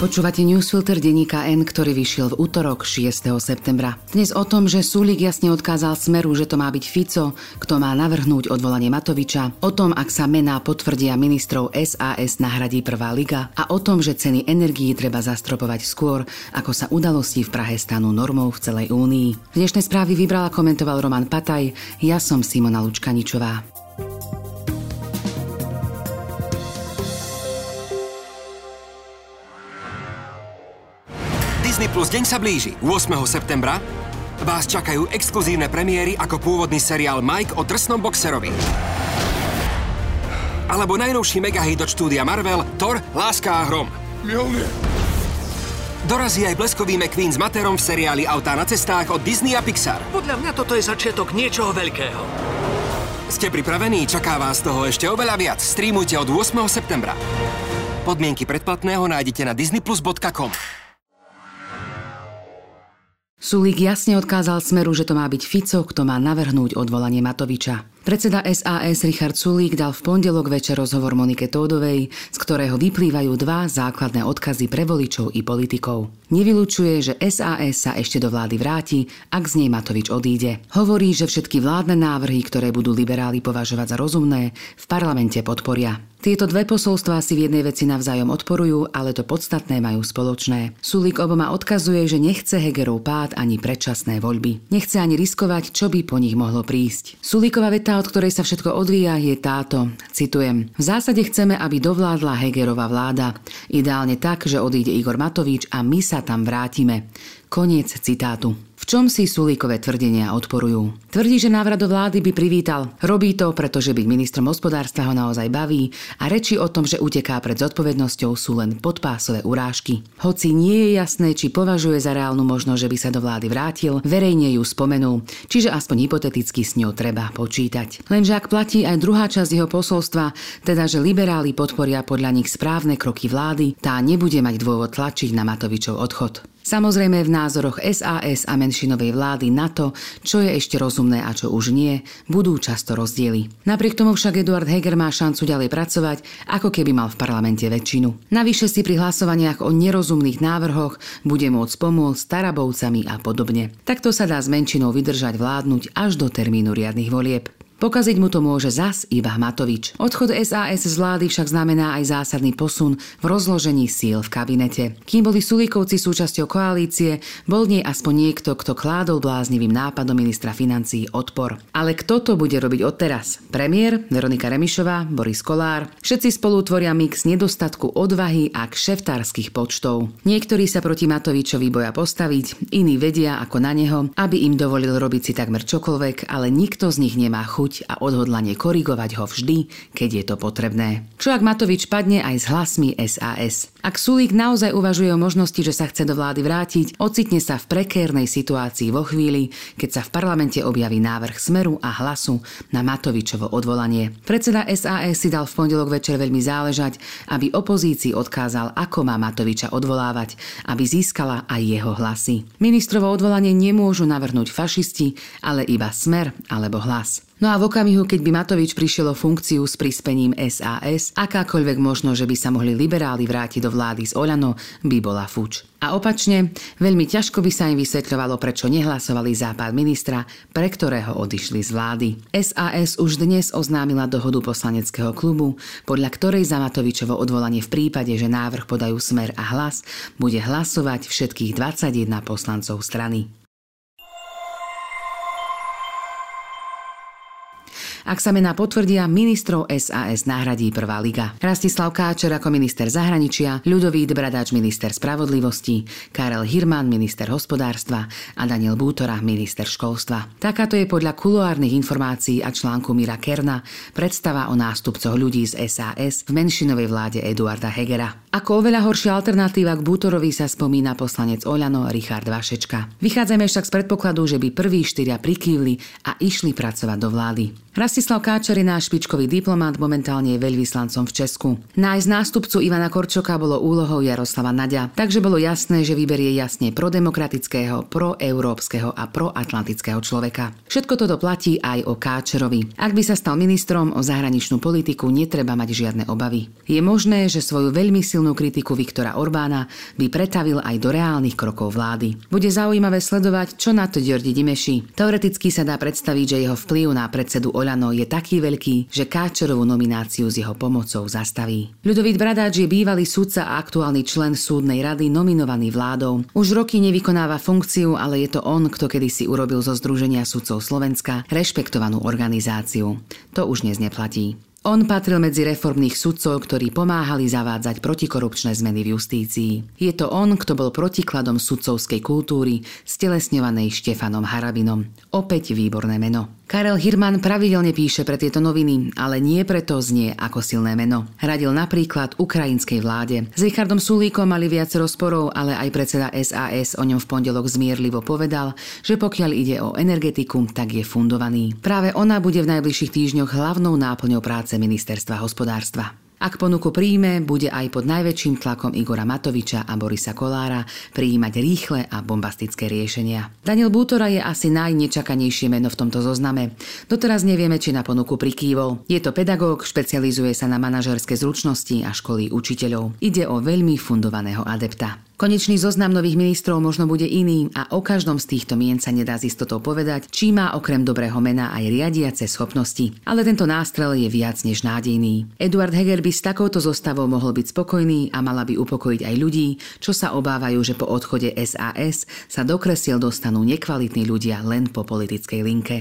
Počúvate newsfilter denníka N, ktorý vyšiel v utorok 6. septembra. Dnes o tom, že Sulík jasne odkázal Smeru, že to má byť Fico, kto má navrhnúť odvolanie Matoviča, o tom, ak sa mená potvrdia ministrov SAS nahradí prvá liga a o tom, že ceny energií treba zastropovať skôr, ako sa udalosti v Prahe stanú normou v celej únii. Dnešné správy vybral a komentoval Roman Pataj, ja som Simona Lučkaničová. Disney Plus deň sa blíži. 8. septembra vás čakajú exkluzívne premiéry ako pôvodný seriál Mike o drsnom boxerovi. Alebo najnovší megahit od štúdia Marvel Thor, Láska a hrom. Mjolnir. Dorazí aj bleskový McQueen s Materom v seriáli Autá na cestách od Disney a Pixar. Podľa mňa toto je začiatok niečoho veľkého. Ste pripravení? Čaká vás toho ešte oveľa viac. Streamujte od 8. septembra. Podmienky predplatného nájdete na disneyplus.com. Sulík jasne odkázal Smeru, že to má byť Fico, kto má navrhnúť odvolanie Matoviča. Predseda SAS Richard Sulík dal v pondelok večer rozhovor Monike Tódovej, z ktorého vyplývajú dva základné odkazy pre voličov i politikov. Nevylučuje, že SAS sa ešte do vlády vráti, ak z nej Matovič odíde. Hovorí, že všetky vládne návrhy, ktoré budú liberáli považovať za rozumné, v parlamente podporia. Tieto dve posolstvá si v jednej veci navzájom odporujú, ale to podstatné majú spoločné. Sulík oboma odkazuje, že nechce Hegerov pád ani predčasné voľby. Nechce ani riskovať, čo by po nich mohlo prísť. Sulíkova veta, od ktorej sa všetko odvíja, je táto. Citujem. V zásade chceme, aby dovládla Hegerova vláda. Ideálne tak, že odíde Igor Matovič a my sa tam vrátime. Koniec citátu. V čom si Sulíkové tvrdenia odporujú? Tvrdí, že návrat do vlády by privítal. Robí to, pretože byť ministrom hospodárstva ho naozaj baví a reči o tom, že uteká pred zodpovednosťou, sú len podpásové urážky. Hoci nie je jasné, či považuje za reálnu možnosť, že by sa do vlády vrátil, verejne ju spomenul, čiže aspoň hypoteticky s ňou treba počítať. Lenže ak platí aj druhá časť jeho posolstva, teda že liberáli podporia podľa nich správne kroky vlády, tá nebude mať dôvod tlačiť na Matovičov odchod. Samozrejme v názoroch SAS a menšinovej vlády na to, čo je ešte rozumné a čo už nie, budú často rozdiely. Napriek tomu však Eduard Heger má šancu ďalej pracovať, ako keby mal v parlamente väčšinu. Navyše si pri hlasovaniach o nerozumných návrhoch bude môcť pomôcť Tarabovcami a podobne. Takto sa dá s menšinou vydržať vládnuť až do termínu riadnych volieb. Pokaziť mu to môže zas iba Matovič. Odchod SAS z vlády však znamená aj zásadný posun v rozložení síl v kabinete. Kým boli Sulíkovci súčasťou koalície, bol nie aspoň niekto, kto kládol bláznivým nápadom ministra financií odpor. Ale kto to bude robiť odteraz? Premiér, Veronika Remišová, Boris Kollár. Všetci spolu tvoria mix nedostatku odvahy a kšeftárskych počtov. Niektorí sa proti Matovičovi boja postaviť, iní vedia ako na neho, aby im dovolil robiť si takmer čokoľvek, ale nikto z nich nemá chuť a odhodlanie korigovať ho vždy, keď je to potrebné. Čo ak Matovič padne aj s hlasmi SAS? Ak Sulík naozaj uvažuje o možnosti, že sa chce do vlády vrátiť, ocitne sa v prekérnej situácii vo chvíli, keď sa v parlamente objaví návrh Smeru a Hlasu na Matovičovo odvolanie. Predseda SAS si dal v pondelok večer veľmi záležať, aby opozícii odkázal, ako má Matoviča odvolávať, aby získala aj jeho hlasy. Ministrovo odvolanie nemôžu navrhnúť fašisti, ale iba Smer alebo Hlas. No a v okamihu, keď by Matovič prišiel o funkciu s prispením SAS, akákoľvek možnosť, že by sa mohli liberáli vrátiť do vlády z Oľano, by bola fuč. A opačne, veľmi ťažko by sa im vysvetľovalo, prečo nehlasovali za pád ministra, pre ktorého odišli z vlády. SAS už dnes oznámila dohodu poslaneckého klubu, podľa ktorej za Matovičovo odvolanie v prípade, že návrh podajú Smer a Hlas, bude hlasovať všetkých 21 poslancov strany. Ak sa mená potvrdia, ministrov SAS nahradí prvá liga. Rastislav Káčer ako minister zahraničia, Ľudovít Bradáč minister spravodlivosti, Karel Hirman minister hospodárstva a Daniel Bútora minister školstva. Takáto je podľa kuloárnych informácií a článku Mira Kerna predstava o nástupcoch ľudí z SAS v menšinovej vláde Eduarda Hegera. Ako oveľa horšia alternatíva k Bútorovi sa spomína poslanec Oľano Richard Vašečka. Vychádzame však z predpokladu, že by prví štyria prikývli a išli pracovať do vlády. Rastislav Káčer je náš špičkový diplomat, momentálne je veľvyslancom v Česku. Nájsť nástupcu Ivana Korčoka bolo úlohou Jaroslava Naďa, takže bolo jasné, že vyberie jasne prodemokratického, proeurópskeho a proatlantického človeka. Všetko toto platí aj o Káčerovi. Ak by sa stal ministrom, o zahraničnú politiku netreba mať žiadne obavy. Je možné, že svoju veľmi silnú kritiku Viktora Orbána by pretavil aj do reálnych krokov vlády. Bude zaujímavé sledovať, čo na to György Dimeši. Teoreticky sa dá predstaviť, že jeho vplyv na predsedu Oľano je taký veľký, že Káčerovú nomináciu s jeho pomocou zastaví. Ľudovít Bradáč je bývalý sudca a aktuálny člen súdnej rady nominovaný vládou. Už roky nevykonáva funkciu, ale je to on, kto kedysi urobil zo Združenia sudcov Slovenska rešpektovanú organizáciu. To už dnes neplatí. On patril medzi reformných sudcov, ktorí pomáhali zavádzať protikorupčné zmeny v justícii. Je to on, kto bol protikladom sudcovskej kultúry, stelesňovanej Štefanom Harabinom. Opäť výborné meno. Karel Hirman pravidelne píše pre tieto noviny, ale nie preto znie ako silné meno. Radil napríklad ukrajinskej vláde. S Richardom Sulíkom mali viacero sporov, ale aj predseda SAS o ňom v pondelok zmierlivo povedal, že pokiaľ ide o energetiku, tak je fundovaný. Práve ona bude v najbližších týždňoch hlavnou náplňou práce ministerstva hospodárstva. Ak ponuku príjme, bude aj pod najväčším tlakom Igora Matoviča a Borisa Kollára prijímať rýchle a bombastické riešenia. Daniel Bútora je asi najnečakanejšie meno v tomto zozname. Doteraz nevieme, či na ponuku prikývol. Je to pedagóg, špecializuje sa na manažerské zručnosti a školy učiteľov. Ide o veľmi fundovaného adepta. Konečný zoznam nových ministrov možno bude iný a o každom z týchto mien sa nedá s istotou povedať, či má okrem dobrého mena aj riadiace schopnosti. Ale tento nástrel je viac než nádejný. Eduard Heger by s takouto zostavou mohol byť spokojný a mala by upokojiť aj ľudí, čo sa obávajú, že po odchode SAS sa do kresiel dostanú nekvalitní ľudia len po politickej linke.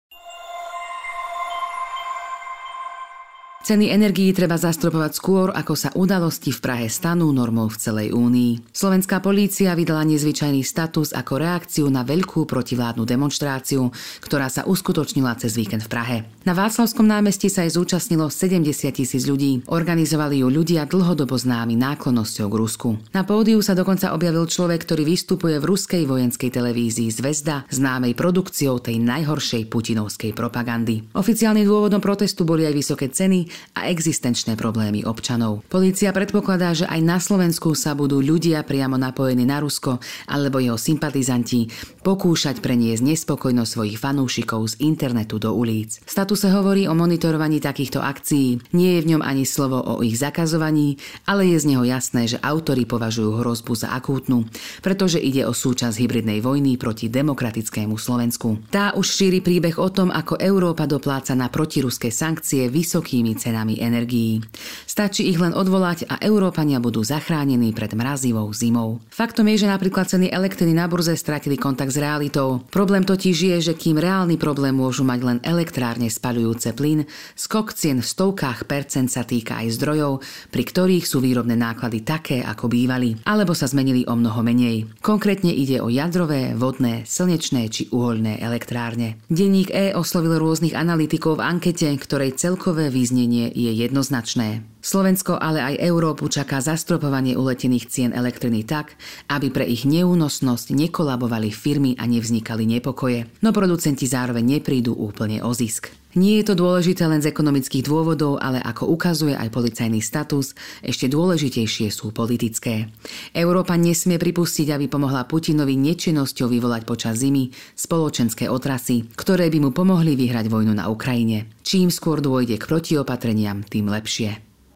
Ceny energií treba zastropovať skôr, ako sa udalosti v Prahe stanú normou v celej únii. Slovenská polícia vydala nezvyčajný status ako reakciu na veľkú protivládnu demonštráciu, ktorá sa uskutočnila cez víkend v Prahe. Na Václavskom námestí sa aj zúčastnilo 70 000 ľudí. Organizovali ju ľudia dlhodobo známi náklonnosťou k Rusku. Na pódiu sa dokonca objavil človek, ktorý vystupuje v ruskej vojenskej televízii Zvezda, známej produkciou tej najhoršej putinovskej propagandy. Oficiálnym dôvodom protestu boli aj vysoké ceny a existenčné problémy občanov. Polícia predpokladá, že aj na Slovensku sa budú ľudia priamo napojení na Rusko alebo jeho sympatizanti pokúšať preniesť nespokojnosť svojich fanúšikov z internetu do ulic. V statuse hovorí o monitorovaní takýchto akcií. Nie je v ňom ani slovo o ich zakazovaní, ale je z neho jasné, že autori považujú hrozbu za akútnu, pretože ide o súčasť hybridnej vojny proti demokratickému Slovensku. Tá už šíri príbeh o tom, ako Európa dopláca na protiruské sankcie vysokými cenami energií. Stačí ich len odvolať a Európania budú zachránení pred mrazivou zimou. Faktom je, že napríklad ceny elektriny na burze stratili kontakt s realitou. Problém totiž je, že kým reálny problém môžu mať len elektrárne spaľujúce plyn, skok cien v stovkách % sa týka aj zdrojov, pri ktorých sú výrobné náklady také, ako bývali, alebo sa zmenili o mnoho menej. Konkrétne ide o jadrové, vodné, slnečné či uhoľné elektrárne. Denník oslovil rôznych analytikov v ankete, ktorej celkové význenie je jednoznačné. Slovensko, ale aj Európu čaká zastropovanie uletených cien elektriny tak, aby pre ich neúnosnosť nekolabovali firmy a nevznikali nepokoje, no producenti zároveň neprídu úplne o zisk. Nie je to dôležité len z ekonomických dôvodov, ale ako ukazuje aj policajný status, ešte dôležitejšie sú politické. Európa nesmie pripustiť, aby pomohla Putinovi nečinnosťou vyvolať počas zimy spoločenské otrasy, ktoré by mu pomohli vyhrať vojnu na Ukrajine. Čím skôr dôjde k protiopatreniam, tým lepšie.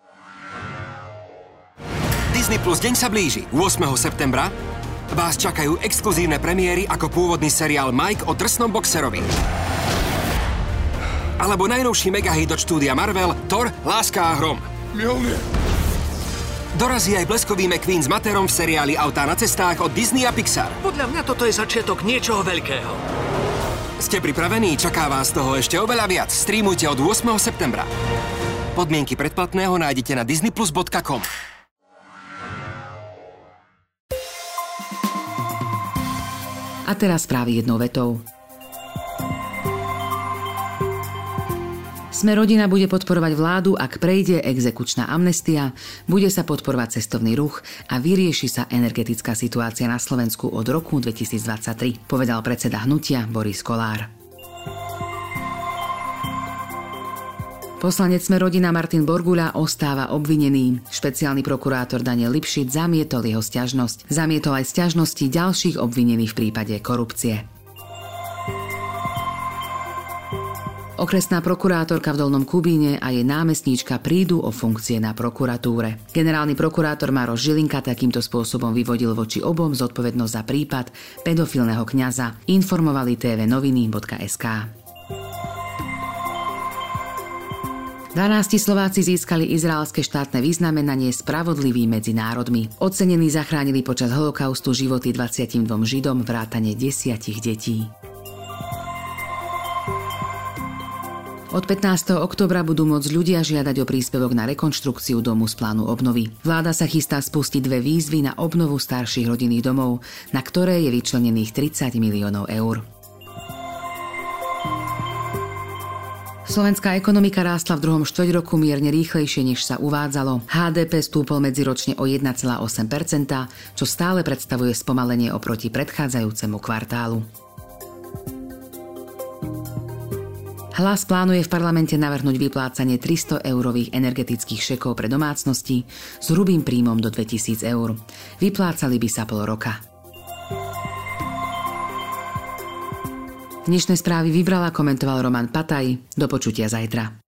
Disney Plus deň sa blíži. 8. septembra vás čakajú exkluzívne premiéry ako pôvodný seriál Mike o drsnom boxerovi. Alebo najnovší megahit od štúdia Marvel Thor, Láska a hrom. Mjolnir. Dorazí aj bleskový McQueen s Materom v seriáli Autá na cestách od Disney a Pixar. Podľa mňa toto je začiatok niečoho veľkého. Ste pripravení? Čaká vás toho ešte oveľa viac. Streamujte od 8. septembra. Podmienky predplatného nájdete na disneyplus.com. A teraz správy jednou vetou. Smer-rodina bude podporovať vládu, ak prejde exekučná amnestia, bude sa podporovať cestovný ruch a vyrieši sa energetická situácia na Slovensku od roku 2023, povedal predseda hnutia Boris Kollár. Poslanec Smer-rodina Martin Borguľa ostáva obvinený. Špeciálny prokurátor Daniel Lipšic zamietol jeho sťažnosť. Zamietol aj sťažnosti ďalších obvinených v prípade korupcie. Okresná prokurátorka v Dolnom Kubíne a jej námestníčka prídu o funkcie na prokuratúre. Generálny prokurátor Maroš Žilinka takýmto spôsobom vyvodil voči obom zodpovednosť za prípad pedofilného kňaza. Informovali tvnoviny.sk. 12 Slováci získali izraelské štátne vyznamenanie Spravodlivý medzi národmi. Ocenení zachránili počas holokaustu životy 22 Židom vrátane 10 detí. Od 15. októbra budú môcť ľudia žiadať o príspevok na rekonštrukciu domu z plánu obnovy. Vláda sa chystá spustiť 2 výzvy na obnovu starších rodinných domov, na ktoré je vyčlenených 30 miliónov eur. Slovenská ekonomika rástla v druhom štvrťroku mierne rýchlejšie, než sa uvádzalo. HDP stúpol medziročne o 1,8%, čo stále predstavuje spomalenie oproti predchádzajúcemu kvartálu. Hlas plánuje v parlamente navrhnúť vyplácanie 300-eurových energetických šekov pre domácnosti s hrubým príjmom do 2000 eur. Vyplácali by sa pol roka. Dnešné správy vybral a komentoval Roman Pataj. Do počutia zajtra.